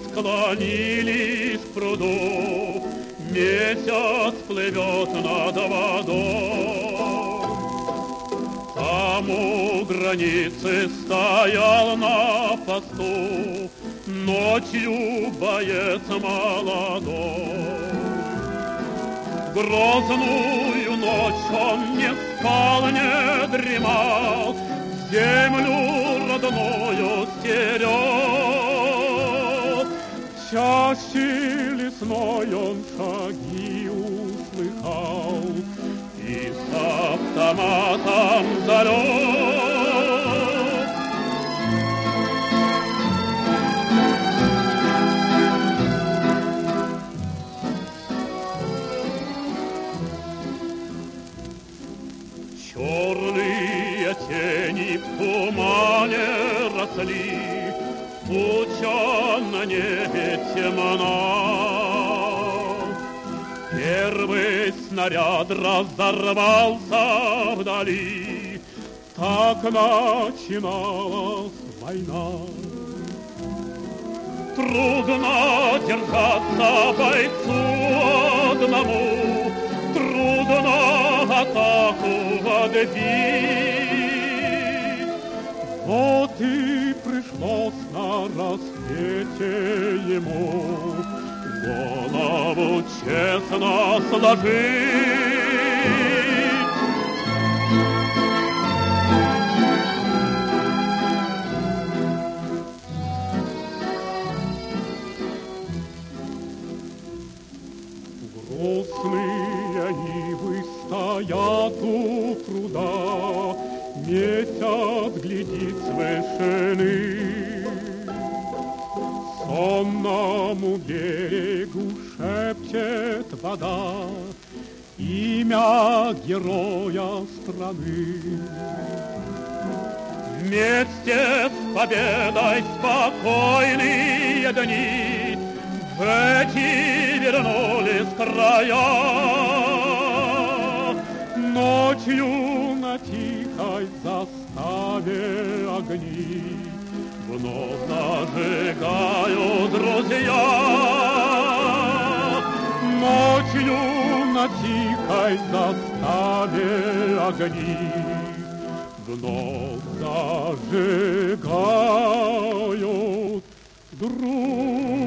склонились к пруду, месяц плывет над водой. Там у границы стоял на посту ночью боец молодой. Грозную ночь он не спал, не дремал, землю родную стерег. В чаще лесной он шаги услыхал и с автоматом залег. Черные тени в тумане росли, туча на небе темна. Первый снаряд разорвался вдали, так начиналась война. Трудно держаться бойцу одному, трудно атаку отбить. Вот и пришлось на рассвете ему голову честно сложить. Грустные ивы стоят у пруда, месяц глядит с вышины. Сонному берегу шепчет вода имя героя страны. Вместе с победой спокойные дни в эти вернулись края. Ночью на тихой заставе огни вновь зажигают друзья. Ночью на тихой заставе огни вновь зажигают друзья.